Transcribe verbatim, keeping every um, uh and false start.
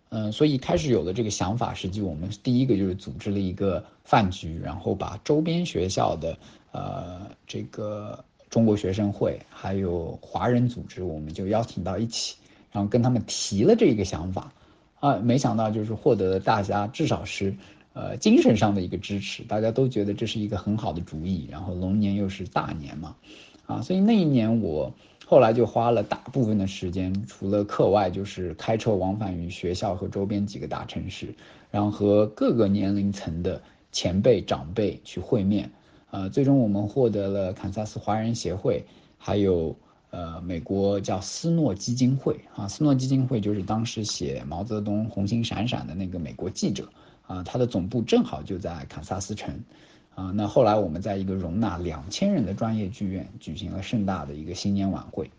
嗯，所以开始有了这个想法，实际我们第一个就是组织了一个饭局，然后把周边学校的呃这个中国学生会还有华人组织，我们就邀请到一起，然后跟他们提了这个想法，啊，没想到就是获得了大家至少是呃精神上的一个支持，大家都觉得这是一个很好的主意，然后龙年又是大年嘛，啊，所以那一年我后来就花了大部分的时间，除了课外，就是开车往返于学校和周边几个大城市，然后和各个年龄层的前辈长辈去会面。呃，最终我们获得了堪萨斯华人协会，还有呃美国叫斯诺基金会啊，斯诺基金会就是当时写毛泽东红星闪闪的那个美国记者啊，他的总部正好就在堪萨斯城。啊，那后来我们在一个容纳两千人的专业剧院举行了盛大的一个新年晚会。